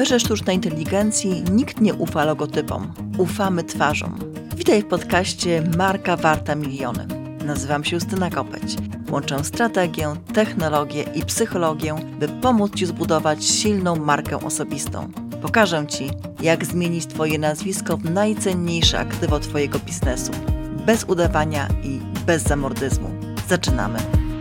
erze sztucznej inteligencji nikt nie ufa logotypom. Ufamy twarzom. Witaj w podcaście Marka Warta Miliony. Nazywam się Justyna Kopeć. Łączę strategię, technologię i psychologię, by pomóc Ci zbudować silną markę osobistą. Pokażę Ci, jak zmienić Twoje nazwisko w najcenniejsze aktywo Twojego biznesu. Bez udawania i bez zamordyzmu. Zaczynamy.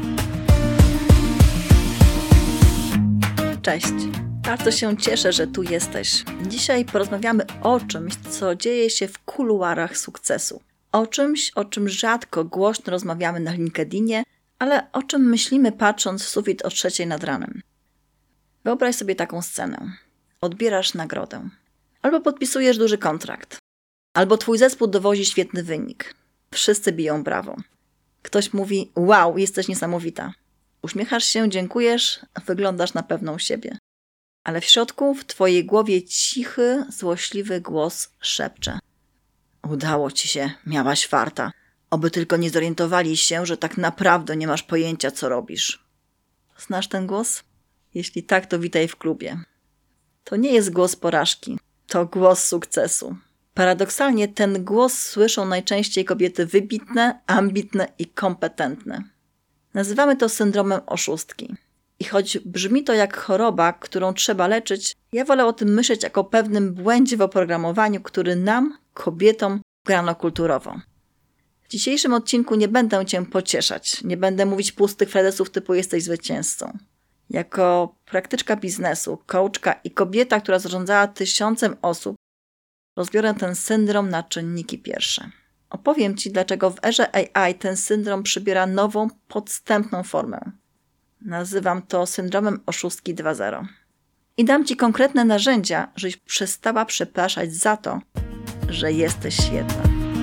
Cześć. Bardzo się cieszę, że tu jesteś. Dzisiaj porozmawiamy o czymś, co dzieje się w kuluarach sukcesu. O czym rzadko głośno rozmawiamy na LinkedInie, ale o czym myślimy patrząc w sufit o 3:00 nad ranem. Wyobraź sobie taką scenę. Odbierasz nagrodę. Albo podpisujesz duży kontrakt. Albo twój zespół dowozi świetny wynik. Wszyscy biją brawo. Ktoś mówi: wow, jesteś niesamowita. Uśmiechasz się, dziękujesz, wyglądasz na pewną siebie. Ale w środku, w twojej głowie cichy, złośliwy głos szepcze: udało ci się, miałaś farta. Oby tylko nie zorientowali się, że tak naprawdę nie masz pojęcia, co robisz. Znasz ten głos? Jeśli tak, to witaj w klubie. To nie jest głos porażki, to głos sukcesu. Paradoksalnie ten głos słyszą najczęściej kobiety wybitne, ambitne i kompetentne. Nazywamy to syndromem oszustki. I choć brzmi to jak choroba, którą trzeba leczyć, ja wolę o tym myśleć jako o pewnym błędzie w oprogramowaniu, który nam, kobietom, wgrano kulturowo. W dzisiejszym odcinku nie będę Cię pocieszać, nie będę mówić pustych frazesów typu jesteś zwycięzcą. Jako praktyczka biznesu, coachka i kobieta, która zarządzała 1000 osób, rozbiorę ten syndrom na czynniki pierwsze. Opowiem Ci, dlaczego w erze AI ten syndrom przybiera nową, podstępną formę. Nazywam to syndromem oszustki 2.0. I dam Ci konkretne narzędzia, żebyś przestała przepraszać za to, że jesteś świetna.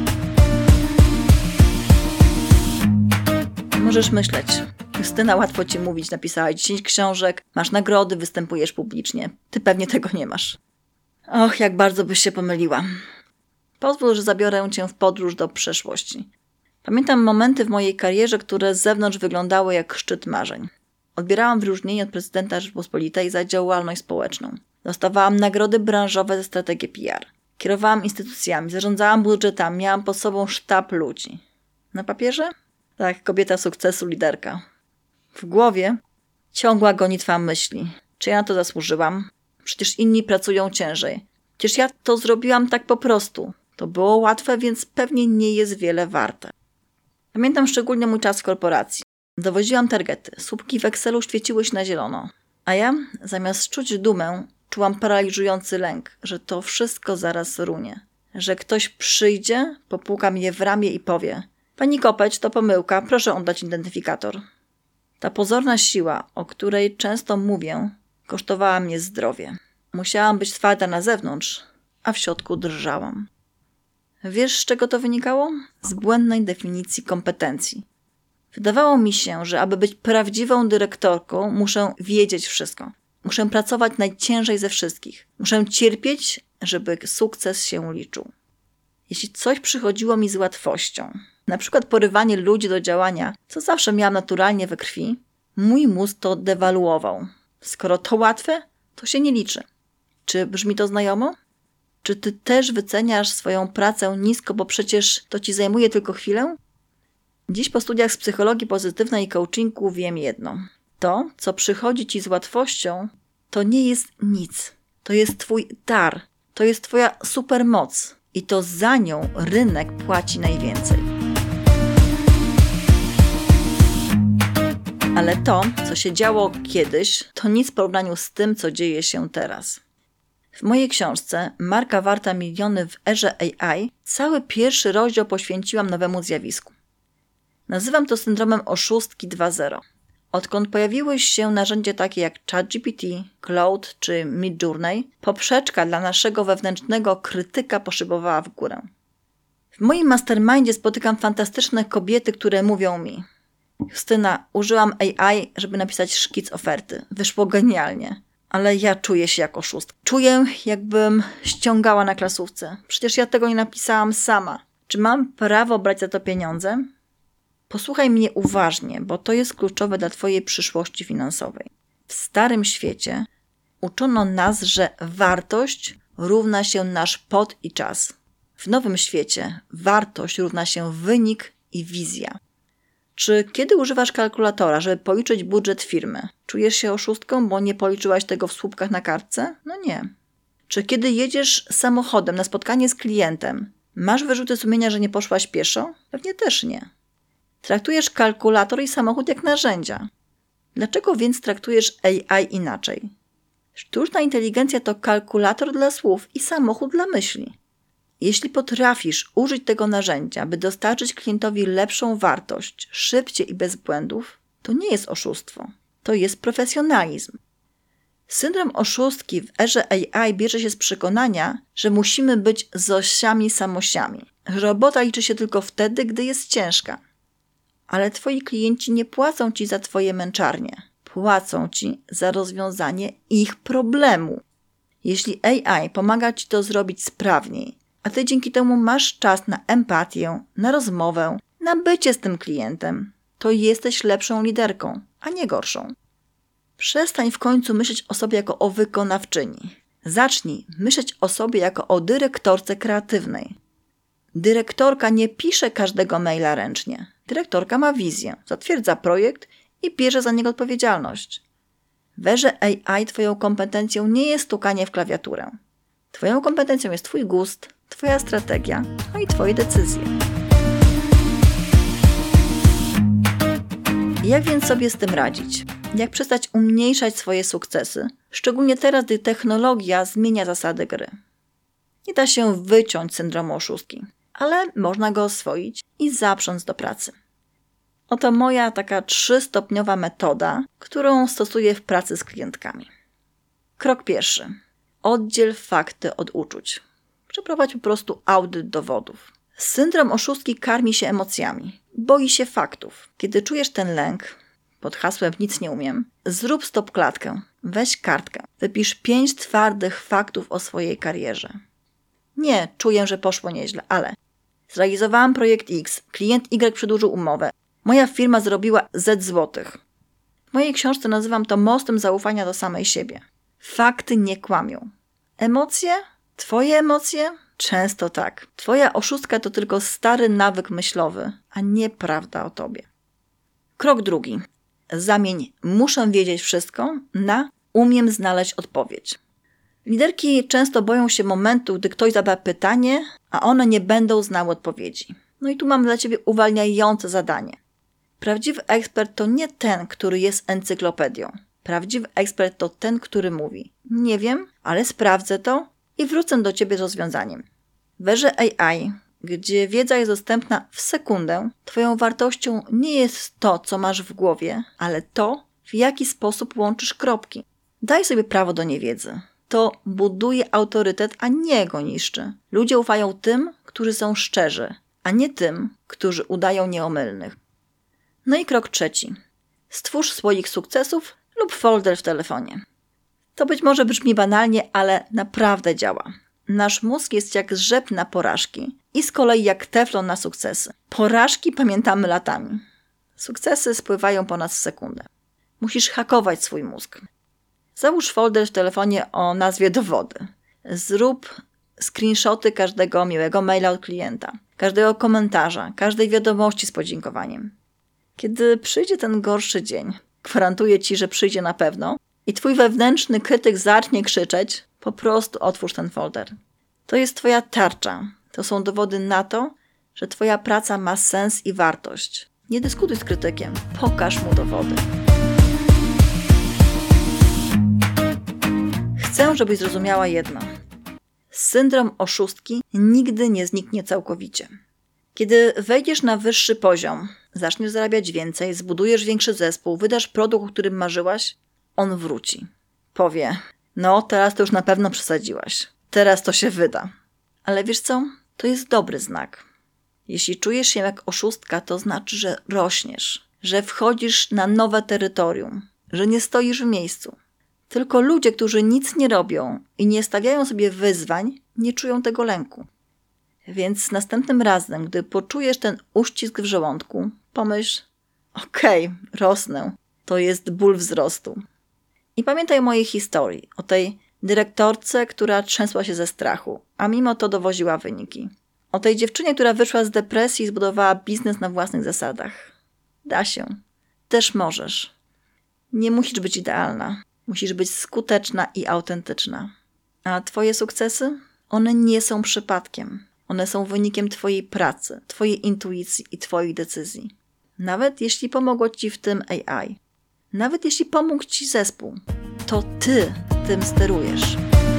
Możesz myśleć: Justyna, łatwo Ci mówić, napisałaś 10 książek, masz nagrody, występujesz publicznie. Ty pewnie tego nie masz. Och, jak bardzo byś się pomyliła. Pozwól, że zabiorę Cię w podróż do przeszłości. Pamiętam momenty w mojej karierze, które z zewnątrz wyglądały jak szczyt marzeń. Odbierałam wyróżnienie od prezydenta Rzeczypospolitej za działalność społeczną. Dostawałam nagrody branżowe za strategię PR. Kierowałam instytucjami, zarządzałam budżetami, miałam pod sobą sztab ludzi. Na papierze? Tak, kobieta sukcesu, liderka. W głowie ciągła gonitwa myśli. Czy ja na to zasłużyłam? Przecież inni pracują ciężej. Przecież ja to zrobiłam tak po prostu. To było łatwe, więc pewnie nie jest wiele warte. Pamiętam szczególnie mój czas w korporacji. Dowoziłam targety, słupki w Excelu świeciły się na zielono. A ja, zamiast czuć dumę, czułam paraliżujący lęk, że to wszystko zaraz runie. Że ktoś przyjdzie, popuka mnie w ramię i powie: pani Kopeć, to pomyłka, proszę oddać identyfikator. Ta pozorna siła, o której często mówię, kosztowała mnie zdrowie. Musiałam być twarda na zewnątrz, a w środku drżałam. Wiesz, z czego to wynikało? Z błędnej definicji kompetencji. Wydawało mi się, że aby być prawdziwą dyrektorką, muszę wiedzieć wszystko. Muszę pracować najciężej ze wszystkich. Muszę cierpieć, żeby sukces się liczył. Jeśli coś przychodziło mi z łatwością, na przykład porywanie ludzi do działania, co zawsze miałam naturalnie we krwi, mój mózg to dewaluował. Skoro to łatwe, to się nie liczy. Czy brzmi to znajomo? Czy ty też wyceniasz swoją pracę nisko, bo przecież to ci zajmuje tylko chwilę? Dziś po studiach z psychologii pozytywnej i coachingu wiem jedno. To, co przychodzi ci z łatwością, to nie jest nic. To jest twój dar. To jest twoja supermoc. I to za nią rynek płaci najwięcej. Ale to, co się działo kiedyś, to nic w porównaniu z tym, co dzieje się teraz. W mojej książce Marka Warta Miliony w erze AI cały pierwszy rozdział poświęciłam nowemu zjawisku. Nazywam to syndromem oszustki 2.0. Odkąd pojawiły się narzędzia takie jak ChatGPT, Claude czy Midjourney, poprzeczka dla naszego wewnętrznego krytyka poszybowała w górę. W moim mastermindzie spotykam fantastyczne kobiety, które mówią mi: Justyna, użyłam AI, żeby napisać szkic oferty. Wyszło genialnie. Ale ja czuję się jak oszustka. Czuję, jakbym ściągała na klasówce. Przecież ja tego nie napisałam sama. Czy mam prawo brać za to pieniądze? Posłuchaj mnie uważnie, bo to jest kluczowe dla twojej przyszłości finansowej. W starym świecie uczono nas, że wartość równa się nasz pot i czas. W nowym świecie wartość równa się wynik i wizja. Czy kiedy używasz kalkulatora, żeby policzyć budżet firmy, czujesz się oszustką, bo nie policzyłaś tego w słupkach na kartce? No nie. Czy kiedy jedziesz samochodem na spotkanie z klientem, masz wyrzuty sumienia, że nie poszłaś pieszo? Pewnie też nie. Traktujesz kalkulator i samochód jak narzędzia. Dlaczego więc traktujesz AI inaczej? Sztuczna inteligencja to kalkulator dla słów i samochód dla myśli. Jeśli potrafisz użyć tego narzędzia, by dostarczyć klientowi lepszą wartość, szybciej i bez błędów, to nie jest oszustwo. To jest profesjonalizm. Syndrom oszustki w erze AI bierze się z przekonania, że musimy być Zosiami Samosiami. Że robota liczy się tylko wtedy, gdy jest ciężka. Ale twoi klienci nie płacą ci za twoje męczarnie. Płacą ci za rozwiązanie ich problemu. Jeśli AI pomaga ci to zrobić sprawniej, a ty dzięki temu masz czas na empatię, na rozmowę, na bycie z tym klientem, to jesteś lepszą liderką, a nie gorszą. Przestań w końcu myśleć o sobie jako o wykonawczyni. Zacznij myśleć o sobie jako o dyrektorce kreatywnej. Dyrektorka nie pisze każdego maila ręcznie. Dyrektorka ma wizję, zatwierdza projekt i bierze za niego odpowiedzialność. W erze AI twoją kompetencją nie jest stukanie w klawiaturę. Twoją kompetencją jest twój gust, twoja strategia, no i twoje decyzje. Jak więc sobie z tym radzić? Jak przestać umniejszać swoje sukcesy? Szczególnie teraz, gdy technologia zmienia zasady gry. Nie da się wyciąć syndromu oszustki, ale można go oswoić i zaprząc do pracy. Oto moja taka 3-stopniowa metoda, którą stosuję w pracy z klientkami. Krok pierwszy. Oddziel fakty od uczuć. Przeprowadź po prostu audyt dowodów. Syndrom oszustki karmi się emocjami. Boi się faktów. Kiedy czujesz ten lęk, pod hasłem nic nie umiem, zrób stopklatkę. Weź kartkę. Wypisz 5 twardych faktów o swojej karierze. Nie, czuję, że poszło nieźle, ale zrealizowałam projekt X, klient Y przedłużył umowę, moja firma zrobiła Z złotych. W mojej książce nazywam to mostem zaufania do samej siebie. Fakty nie kłamią. Emocje? Twoje emocje? Często tak. Twoja oszustka to tylko stary nawyk myślowy, a nie prawda o tobie. Krok drugi. Zamień muszę wiedzieć wszystko na umiem znaleźć odpowiedź. Liderki często boją się momentu, gdy ktoś zada pytanie, a one nie będą znały odpowiedzi. No i tu mam dla ciebie uwalniające zadanie. Prawdziwy ekspert to nie ten, który jest encyklopedią. Prawdziwy ekspert to ten, który mówi: nie wiem, ale sprawdzę to i wrócę do ciebie z rozwiązaniem. W erze AI, gdzie wiedza jest dostępna w sekundę, twoją wartością nie jest to, co masz w głowie, ale to, w jaki sposób łączysz kropki. Daj sobie prawo do niewiedzy. To buduje autorytet, a nie go niszczy. Ludzie ufają tym, którzy są szczerzy, a nie tym, którzy udają nieomylnych. No i krok trzeci. Stwórz słoik sukcesów lub folder w telefonie. To być może brzmi banalnie, ale naprawdę działa. Nasz mózg jest jak żeb na porażki i z kolei jak teflon na sukcesy. Porażki pamiętamy latami. Sukcesy spływają po nas w sekundę. Musisz hakować swój mózg. Załóż folder w telefonie o nazwie dowody. Zrób screenshoty każdego miłego maila od klienta, każdego komentarza, każdej wiadomości z podziękowaniem. Kiedy przyjdzie ten gorszy dzień, gwarantuję ci, że przyjdzie na pewno, i twój wewnętrzny krytyk zacznie krzyczeć, po prostu otwórz ten folder. To jest twoja tarcza. To są dowody na to, że twoja praca ma sens i wartość. Nie dyskutuj z krytykiem. Pokaż mu dowody. Chcę, żebyś zrozumiała jedno. Syndrom oszustki nigdy nie zniknie całkowicie. Kiedy wejdziesz na wyższy poziom, zaczniesz zarabiać więcej, zbudujesz większy zespół, wydasz produkt, o którym marzyłaś, on wróci. Powie: no teraz to już na pewno przesadziłaś. Teraz to się wyda. Ale wiesz co? To jest dobry znak. Jeśli czujesz się jak oszustka, to znaczy, że rośniesz, że wchodzisz na nowe terytorium, że nie stoisz w miejscu. Tylko ludzie, którzy nic nie robią i nie stawiają sobie wyzwań, nie czują tego lęku. Więc następnym razem, gdy poczujesz ten uścisk w żołądku, pomyśl: okej, rosnę. To jest ból wzrostu. I pamiętaj o mojej historii, o tej dyrektorce, która trzęsła się ze strachu, a mimo to dowoziła wyniki. O tej dziewczynie, która wyszła z depresji i zbudowała biznes na własnych zasadach. Da się. Też możesz. Nie musisz być idealna. Musisz być skuteczna i autentyczna. A twoje sukcesy? One nie są przypadkiem. One są wynikiem twojej pracy, twojej intuicji i twoich decyzji. Nawet jeśli pomogło ci w tym AI. Nawet jeśli pomógł ci zespół. To ty tym sterujesz.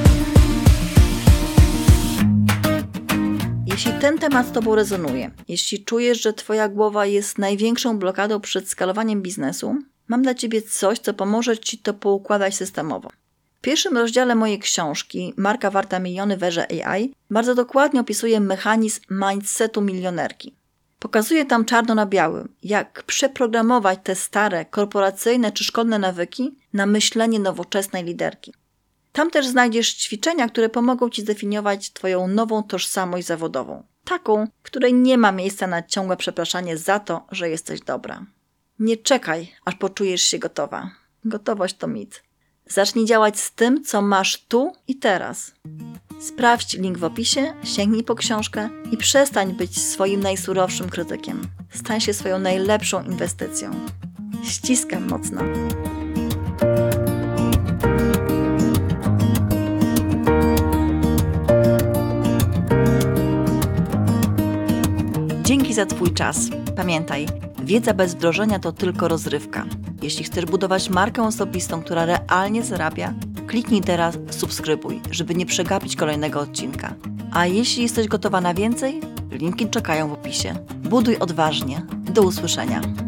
Jeśli ten temat z tobą rezonuje, jeśli czujesz, że twoja głowa jest największą blokadą przed skalowaniem biznesu, mam dla ciebie coś, co pomoże ci to poukładać systemowo. W pierwszym rozdziale mojej książki Marka warta miliony w erze AI bardzo dokładnie opisuje mechanizm mindsetu milionerki. Pokazuje tam czarno na białym, jak przeprogramować te stare, korporacyjne czy szkolne nawyki na myślenie nowoczesnej liderki. Tam też znajdziesz ćwiczenia, które pomogą ci zdefiniować twoją nową tożsamość zawodową. Taką, w której nie ma miejsca na ciągłe przepraszanie za to, że jesteś dobra. Nie czekaj, aż poczujesz się gotowa. Gotowość to mit. Zacznij działać z tym, co masz tu i teraz. Sprawdź link w opisie, sięgnij po książkę i przestań być swoim najsurowszym krytykiem. Stań się swoją najlepszą inwestycją. Ściskam mocno. Dzięki za twój czas. Pamiętaj, wiedza bez wdrożenia to tylko rozrywka. Jeśli chcesz budować markę osobistą, która realnie zarabia, kliknij teraz subskrybuj, żeby nie przegapić kolejnego odcinka. A jeśli jesteś gotowa na więcej, linki czekają w opisie. Buduj odważnie. Do usłyszenia.